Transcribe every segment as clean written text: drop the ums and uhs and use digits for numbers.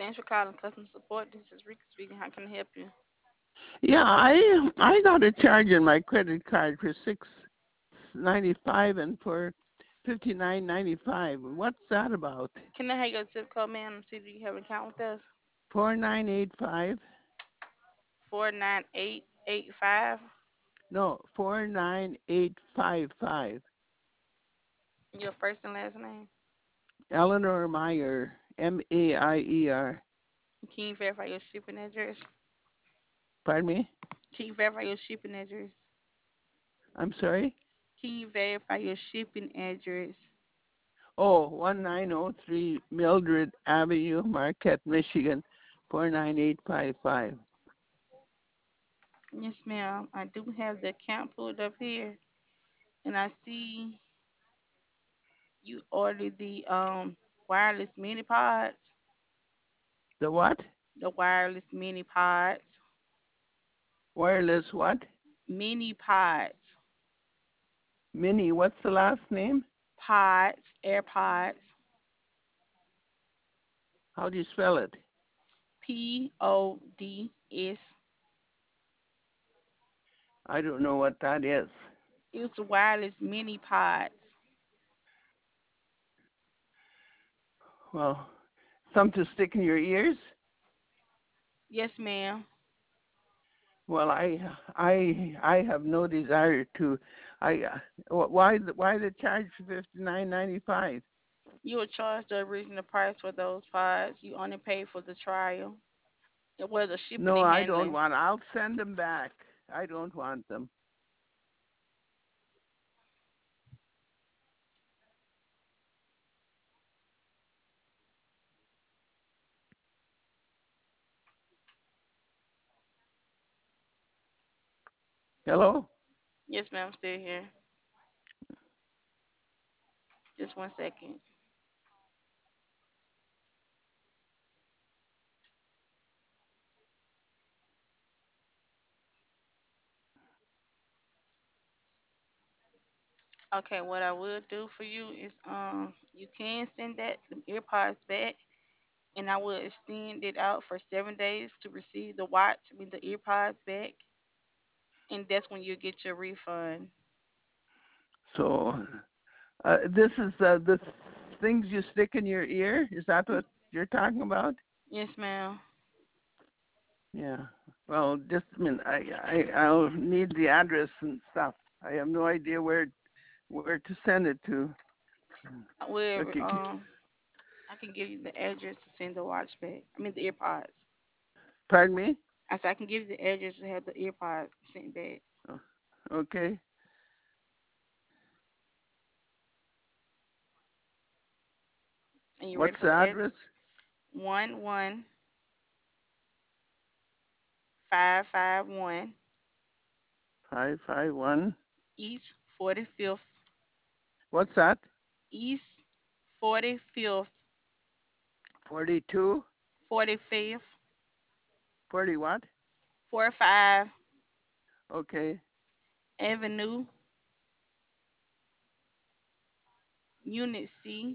Thanks for calling customer support. This is Rika speaking. How can I help you? Yeah, I got a charge on my credit card for $6.95 and for $59.95. What's that about? Can I have your zip code, ma'am, and see if you have an account with us? 4985. 49885. No, 49855. Your first and last name. Eleanor Meyer, Maier. Can you verify your shipping address? Pardon me? Can you verify your shipping address? I'm sorry? Can you verify your shipping address? Oh, 1903 Mildred Avenue, Marquette, Michigan, 49855. Yes, ma'am. I do have the account pulled up here, and I see you ordered the wireless mini pods. The what? The wireless mini pods. Wireless what? Mini pods. Minnie, what's the last name? Pods. AirPods. How do you spell it? PODS. I don't know what that is. It's wireless mini pods. Well, some to stick in your ears? Yes, ma'am. Well, I have no desire to. I why the charge for $59.95? You were charged the original price for those pods. You only paid for the trial. It was the shipping No, and I don't handling. want. I'll send them back. I don't want them. Hello? Yes, ma'am. I'm still here. Just 1 second. Okay, what I will do for you is you can send that the earpods back, and I will extend it out for 7 days to receive the watch. I mean the earpods back, and that's when you get your refund. So this is the things you stick in your ear. Is that what you're talking about? Yes, ma'am. Yeah. Well, just a minute. I'll need the address and stuff. I have no idea where to send it to. Wherever Okay. I can give you the address to send the watch back. I mean the earpods. Pardon me? I said I can give you the address to have the earpods sent back. Oh, okay. And you ready What's for the the address? address? 11551 551. East 45th What's that? East 45th 42? 45th 40 what? 45 Okay. Avenue Unit C.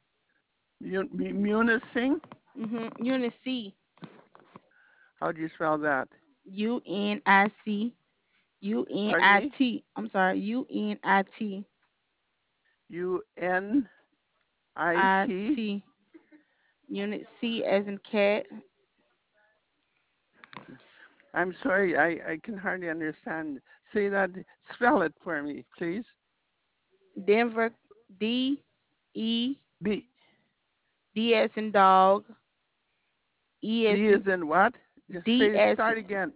Munising? Unit C. How do you spell that? UNIC Pardon me? UNIT. I'm sorry. UNIT UNIT? IT. Unit C as in cat. I'm sorry, I can hardly understand. Say that, spell it for me, please. Denver D E B. D as in dog. E as D is in in what? Just D say, as start again.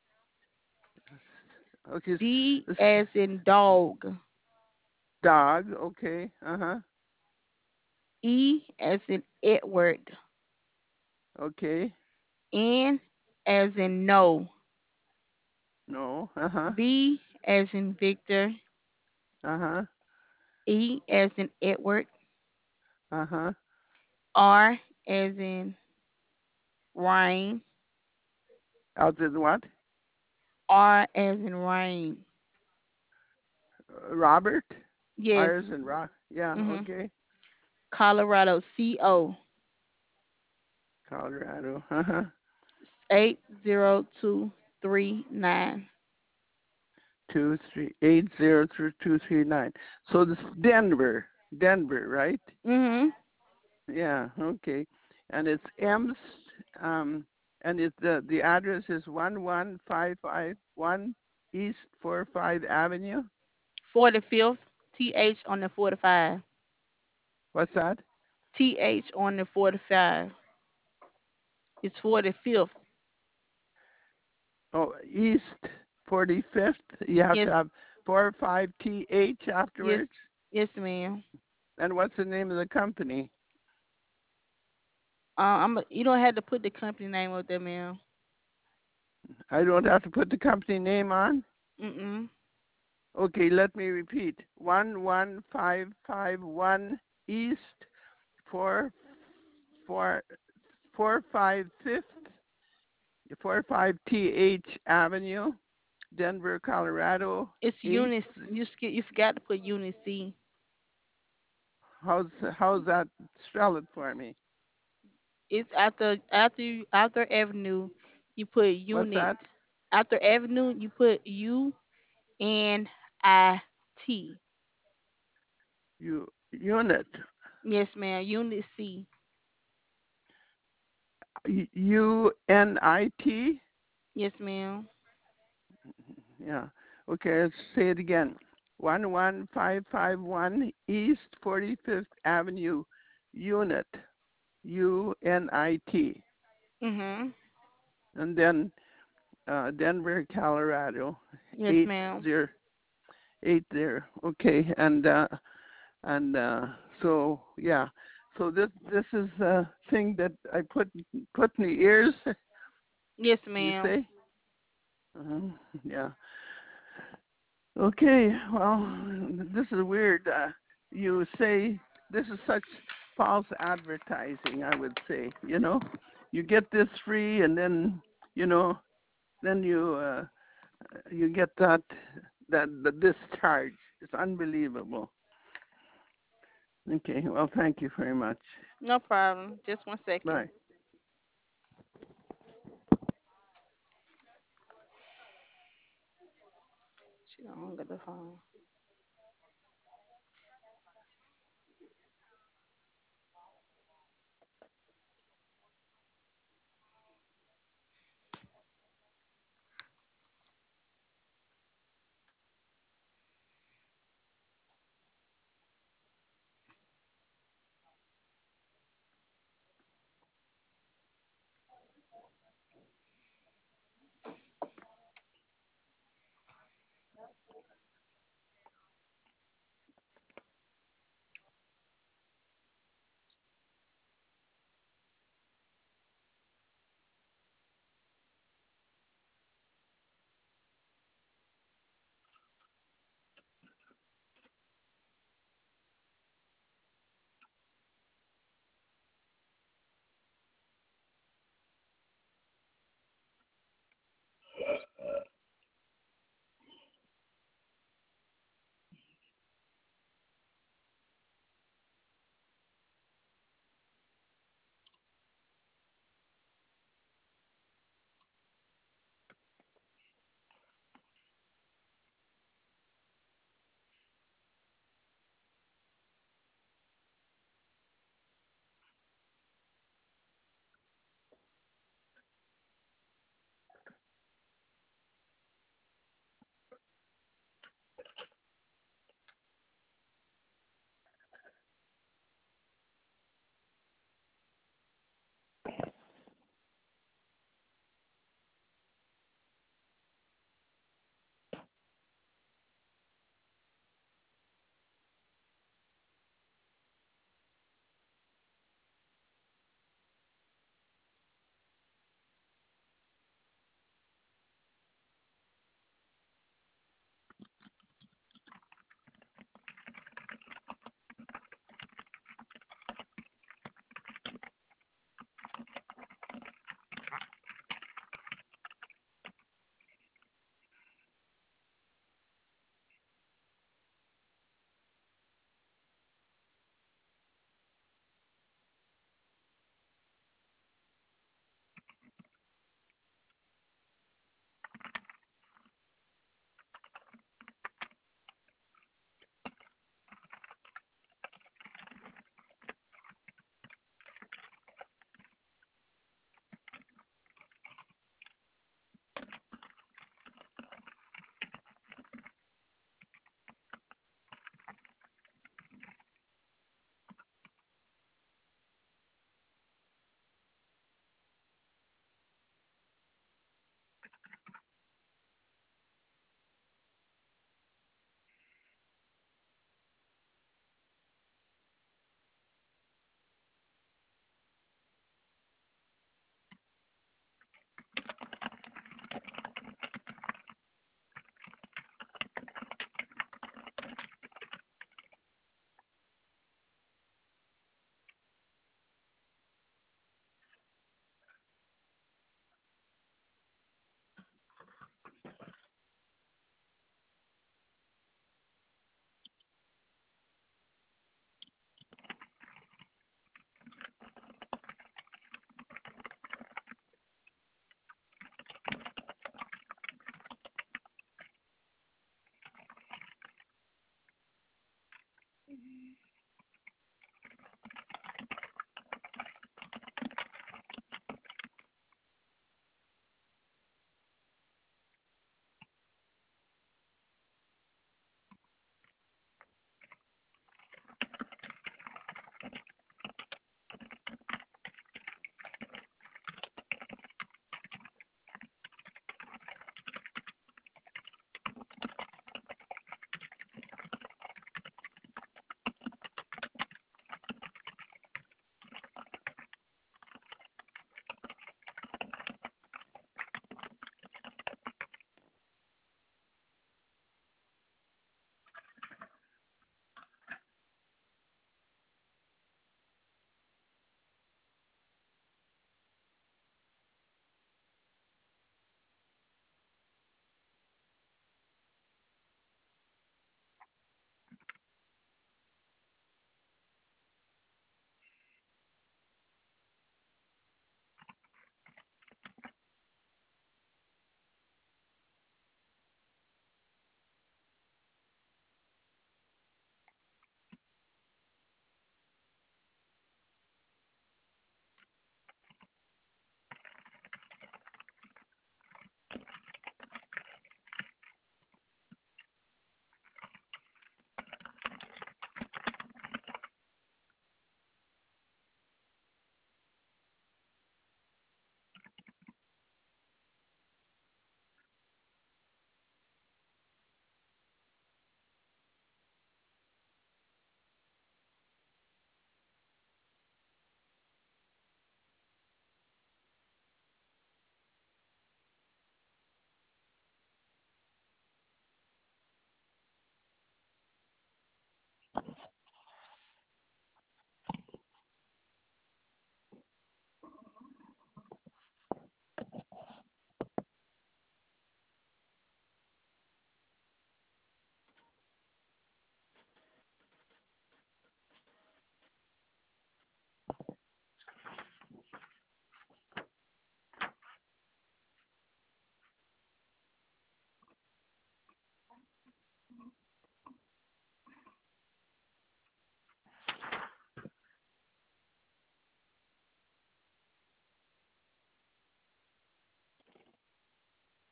Okay, D as in dog. dog. Okay, uh-huh. E as in Edward. Okay, N as in no. no, uh-huh, V as in Victor. uh-huh, E as in Edward. uh-huh. R as in rain. Out in what? R as in rain. Robert? Yes. Ours and Rock. Yeah, Mhm. okay. Colorado. CO. Colorado. Uh-huh. 80239. 2380239. So this Denver, right? Mhm. Yeah, okay. And it's M's, um, and it's the address is 11551 East 45 Avenue. 45th. TH on the 45. What's that? TH on the 45. It's 45th. Oh, East 45th. You have to Yes. have 45TH Yes. afterwards. Yes, ma'am. And what's the name of the company? You don't have to put the company name up there, ma'am. I don't have to put the company name on? Mm-mm. Okay, let me repeat. 11551 East 4 4 455th 45TH Avenue, Denver, Colorado. It's 8. Eunice. You forgot to put Eunice C. How's that? Spell it for me. It's after Avenue, you put What's unit. that? After Avenue, you put UNIT. Unit. Yes, ma'am. Unit C. UNIT. Yes, ma'am. Yeah. Okay, let's say it again. 11551 East 45th Avenue, Unit. UNIT. Mhm. And then Denver, Colorado, Yes, eight ma'am. zero eight there. Okay, and so yeah, so this is a thing that I put in the ears. Yes, You ma'am. say, yeah. Okay, well, this is weird. You say this is such false advertising. I would say, you get this free, and then you know, then you get that discharge. It's unbelievable. Okay, well, thank you very much. No problem. Just 1 second. Bye. She don't hung up the phone.